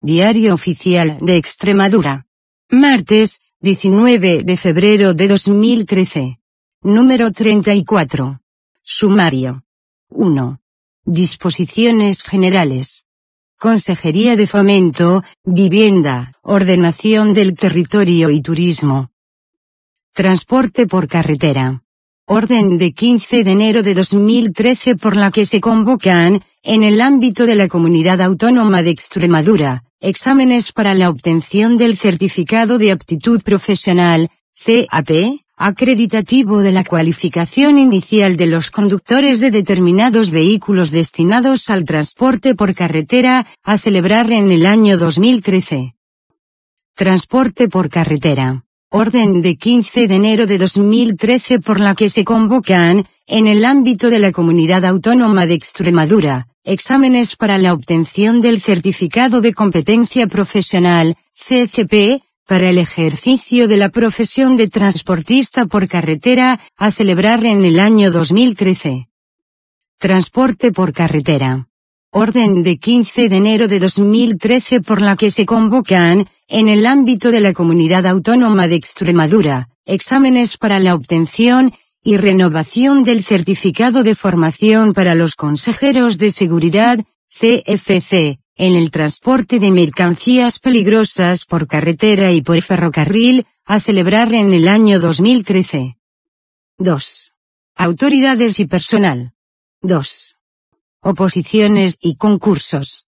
Diario Oficial de Extremadura. Martes, 19 de febrero de 2013. Número 34. Sumario. 1. Disposiciones generales. Consejería de Fomento, Vivienda, Ordenación del Territorio y Turismo. Transporte por carretera. Orden de 15 de enero de 2013 por la que se convocan, en el ámbito de la Comunidad Autónoma de Extremadura, exámenes para la obtención del Certificado de Aptitud Profesional, CAP, acreditativo de la cualificación inicial de los conductores de determinados vehículos destinados al transporte por carretera, a celebrar en el año 2013. Transporte por carretera. Orden de 15 de enero de 2013 por la que se convocan, en el ámbito de la Comunidad Autónoma de Extremadura, exámenes para la obtención del Certificado de Competencia Profesional, CCP, para el ejercicio de la profesión de transportista por carretera, a celebrar en el año 2013. Transporte por carretera. Orden de 15 de enero de 2013 por la que se convocan, en el ámbito de la Comunidad Autónoma de Extremadura, exámenes para la obtención y renovación del Certificado de Formación para los Consejeros de Seguridad, CFC, en el transporte de mercancías peligrosas por carretera y por ferrocarril, a celebrar en el año 2013. 2. Autoridades y personal. 2. Oposiciones y concursos.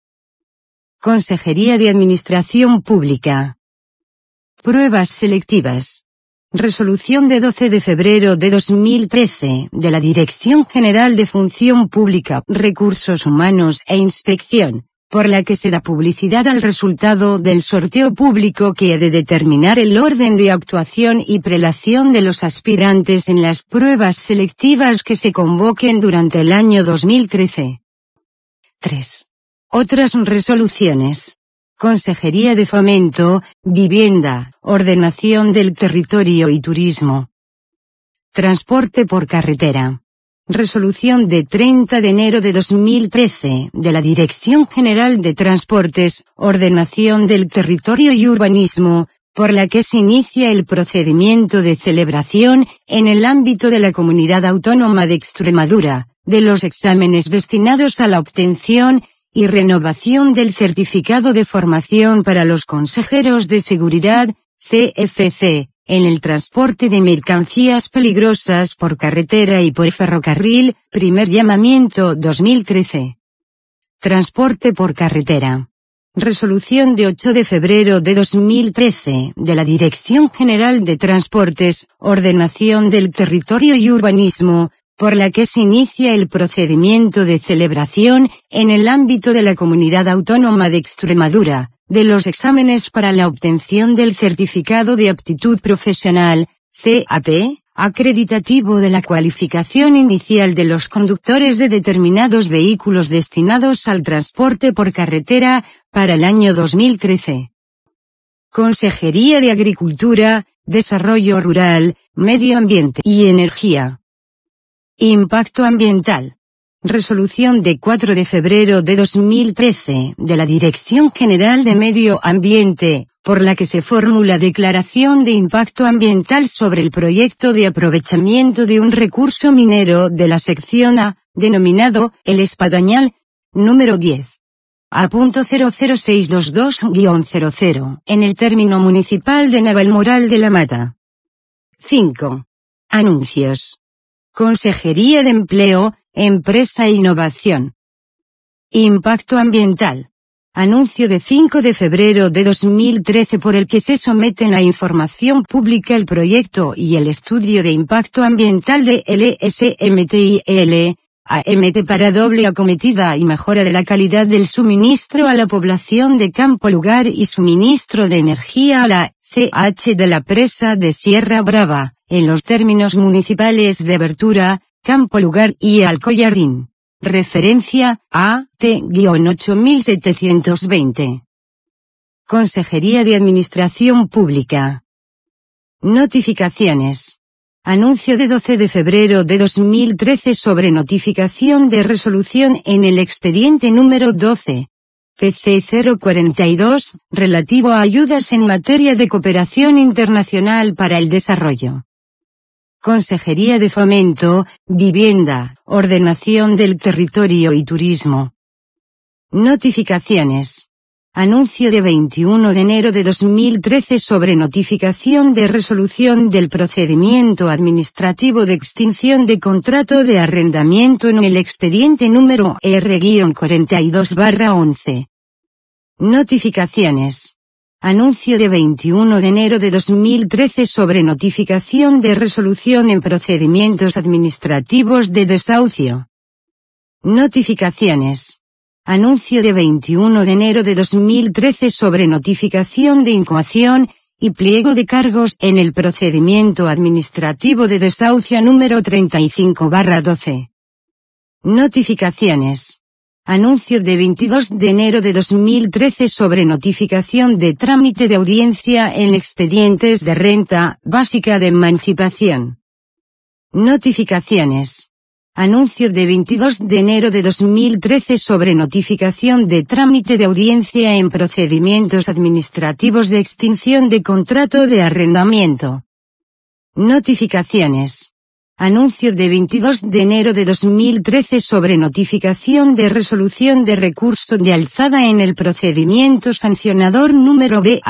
Consejería de Administración Pública. Pruebas selectivas. Resolución de 12 de febrero de 2013, de la Dirección General de Función Pública, Recursos Humanos e Inspección, por la que se da publicidad al resultado del sorteo público que ha de determinar el orden de actuación y prelación de los aspirantes en las pruebas selectivas que se convoquen durante el año 2013. 3. Otras resoluciones. Consejería de Fomento, Vivienda, Ordenación del Territorio y Turismo. Transporte por carretera. Resolución de 30 de enero de 2013, de la Dirección General de Transportes, Ordenación del Territorio y Urbanismo, por la que se inicia el procedimiento de celebración, en el ámbito de la Comunidad Autónoma de Extremadura, de los exámenes destinados a la obtención y renovación del Certificado de Formación para los Consejeros de Seguridad, CFC, en el transporte de mercancías peligrosas por carretera y por ferrocarril, primer llamamiento 2013. Transporte por carretera. Resolución de 8 de febrero de 2013, de la Dirección General de Transportes, Ordenación del Territorio y Urbanismo, por la que se inicia el procedimiento de celebración, en el ámbito de la Comunidad Autónoma de Extremadura, de los exámenes para la obtención del Certificado de Aptitud Profesional, CAP, acreditativo de la cualificación inicial de los conductores de determinados vehículos destinados al transporte por carretera, para el año 2013. Consejería de Agricultura, Desarrollo Rural, Medio Ambiente y Energía. Impacto ambiental. Resolución de 4 de febrero de 2013, de la Dirección General de Medio Ambiente, por la que se formula declaración de impacto ambiental sobre el proyecto de aprovechamiento de un recurso minero de la sección A, denominado El Espadañal, número 10. A.00622-00, en el término municipal de Navalmoral de la Mata. 5. Anuncios. Consejería de Empleo, Empresa e Innovación. Impacto ambiental. Anuncio de 5 de febrero de 2013 por el que se someten a información pública el proyecto y el estudio de impacto ambiental de LSMTIL, AMT para doble acometida y mejora de la calidad del suministro a la población de Campo Lugar y suministro de energía a la CH de la presa de Sierra Brava, en los términos municipales de Bertura, Campo Lugar y Alcoyarín. Referencia a T-8720. Consejería de Administración Pública. Notificaciones. Anuncio de 12 de febrero de 2013 sobre notificación de resolución en el expediente número 12. PC 042, relativo a ayudas en materia de cooperación internacional para el desarrollo. Consejería de Fomento, Vivienda, Ordenación del Territorio y Turismo. Notificaciones. Anuncio de 21 de enero de 2013 sobre notificación de resolución del procedimiento administrativo de extinción de contrato de arrendamiento en el expediente número R-42/11. Notificaciones. Anuncio de 21 de enero de 2013 sobre notificación de resolución en procedimientos administrativos de desahucio. Notificaciones. Anuncio de 21 de enero de 2013 sobre notificación de incoación y pliego de cargos en el procedimiento administrativo de desahucio número 35/12. Notificaciones. Anuncio de 22 de enero de 2013 sobre notificación de trámite de audiencia en expedientes de renta básica de emancipación. Notificaciones. Anuncio de 22 de enero de 2013 sobre notificación de trámite de audiencia en procedimientos administrativos de extinción de contrato de arrendamiento. Notificaciones. Anuncio de 22 de enero de 2013 sobre notificación de resolución de recurso de alzada en el procedimiento sancionador número BA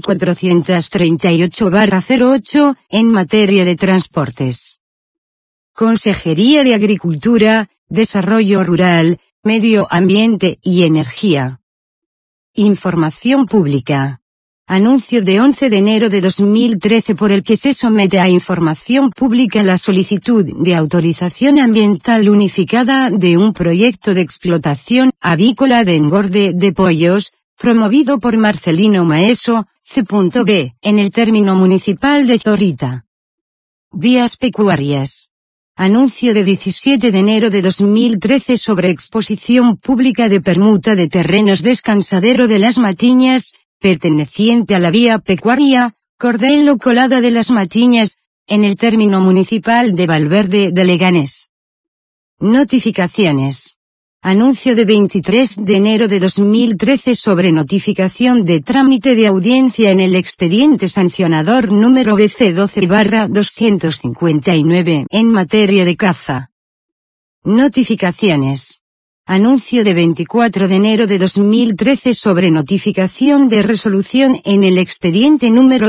1438/08 en materia de transportes. Consejería de Agricultura, Desarrollo Rural, Medio Ambiente y Energía. Información pública. Anuncio de 11 de enero de 2013 por el que se somete a información pública la solicitud de autorización ambiental unificada de un proyecto de explotación avícola de engorde de pollos, promovido por Marcelino Maeso, C.B., en el término municipal de Zorita. Vías pecuarias. Anuncio de 17 de enero de 2013 sobre exposición pública de permuta de terrenos descansadero de Las Matiñas, perteneciente a la vía pecuaria, Cordel Colada de Las Matiñas, en el término municipal de Valverde de Leganés. Notificaciones. Anuncio de 23 de enero de 2013 sobre notificación de trámite de audiencia en el expediente sancionador número BC 12/259 en materia de caza. Notificaciones. Anuncio de 24 de enero de 2013 sobre notificación de resolución en el expediente número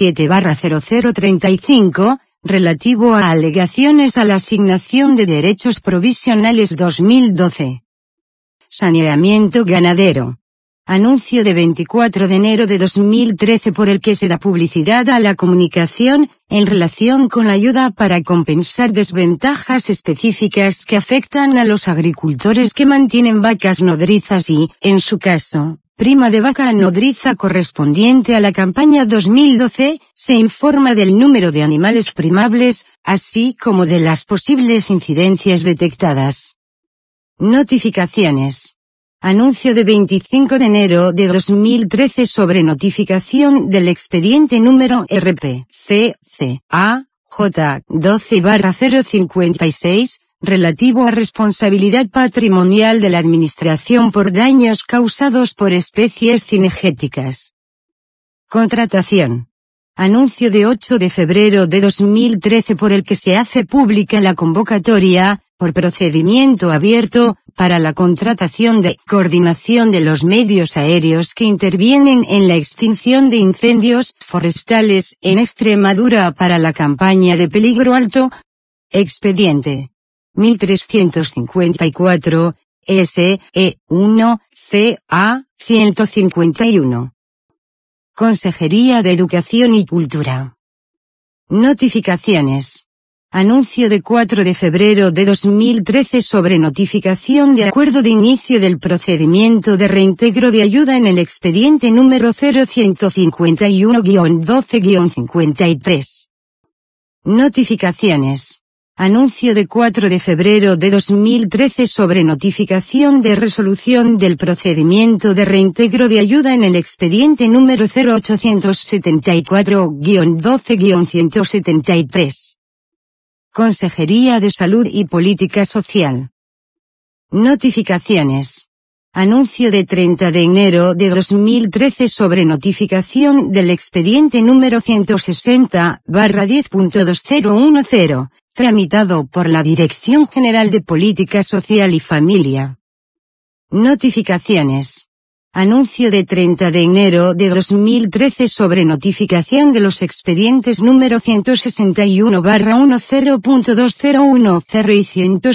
17/0035, relativo a alegaciones a la asignación de derechos provisionales 2012. Saneamiento ganadero. Anuncio de 24 de enero de 2013 por el que se da publicidad a la comunicación, en relación con la ayuda para compensar desventajas específicas que afectan a los agricultores que mantienen vacas nodrizas y, en su caso, prima de vaca nodriza correspondiente a la campaña 2012, se informa del número de animales primables, así como de las posibles incidencias detectadas. Notificaciones. Anuncio de 25 de enero de 2013 sobre notificación del expediente número RPCCAJ 12/056, relativo a responsabilidad patrimonial de la Administración por daños causados por especies cinegéticas. Contratación. Anuncio de 8 de febrero de 2013 por el que se hace pública la convocatoria, por procedimiento abierto, para la contratación de coordinación de los medios aéreos que intervienen en la extinción de incendios forestales en Extremadura para la campaña de peligro alto. Expediente 1354, SE1, CA 151. Consejería de Educación y Cultura. Notificaciones. Anuncio de 4 de febrero de 2013 sobre notificación de acuerdo de inicio del procedimiento de reintegro de ayuda en el expediente número 0151-12-53. Notificaciones. Anuncio de 4 de febrero de 2013 sobre notificación de resolución del procedimiento de reintegro de ayuda en el expediente número 0874-12-173. Consejería de Salud y Política Social. Notificaciones. Anuncio de 30 de enero de 2013 sobre notificación del expediente número 160/10.2010, tramitado por la Dirección General de Política Social y Familia. Notificaciones. Anuncio de 30 de enero de 2013 sobre notificación de los expedientes número 161/10.2010 y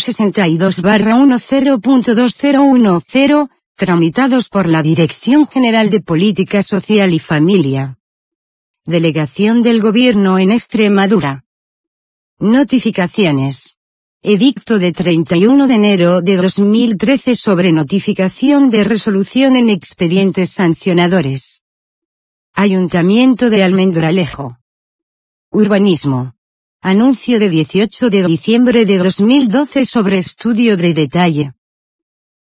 162/10.2010, tramitados por la Dirección General de Política Social y Familia. Delegación del Gobierno en Extremadura. Notificaciones. Edicto de 31 de enero de 2013 sobre notificación de resolución en expedientes sancionadores. Ayuntamiento de Almendralejo. Urbanismo. Anuncio de 18 de diciembre de 2012 sobre estudio de detalle.